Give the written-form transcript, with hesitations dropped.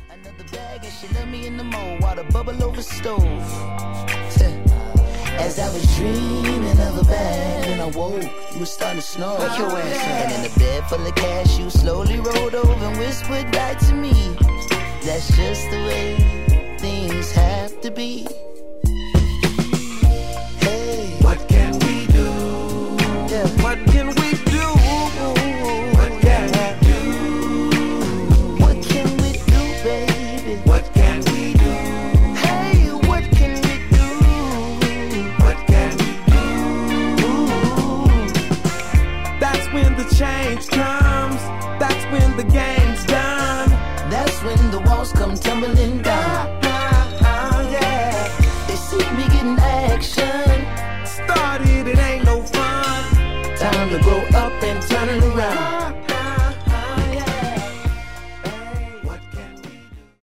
Another bag and she left me in the mold while the bubble over stove. As I was dreaming of a bag, when I woke, you was starting to snore. Wake your ass up. And in the bed full of cash, you slowly rolled over and whispered back to me, that's just the way things have to be. Hey, what can we do? Yeah. What can we do? What can we do? What can we do, baby? What can we do? Hey, what can we do? What can we do? That's when the change comes. That's when the game's done. That's when the walls come tumbling down. Yeah. They see me getting action. Started, it ain't no fun. Time to grow up and turn it around.